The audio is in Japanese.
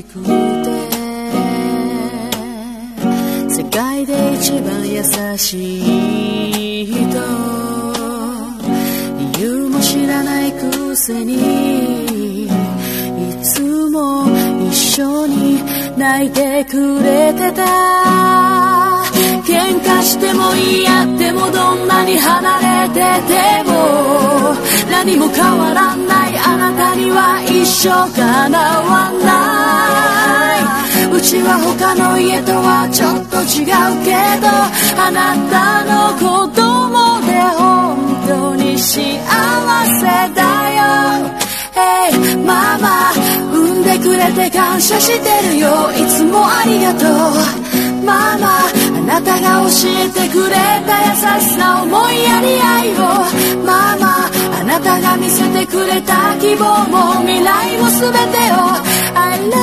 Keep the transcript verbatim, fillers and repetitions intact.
しくて世界で一番優しい人、理由も知らないくせにいつも一緒に泣いてくれてた。喧嘩しても言い合ってもどんなに離れてても何も変わらないあなたには一生かなわない。うちは他の家とはちょっと違うけどあなたの子供で本当に幸せだよ。Hey ママ産んでくれて感謝してるよ。いつもありがとうママ。あなたが教えてくれた優しさ思いやり愛をママ。あなたが見せてくれた希望も未来も全てを I love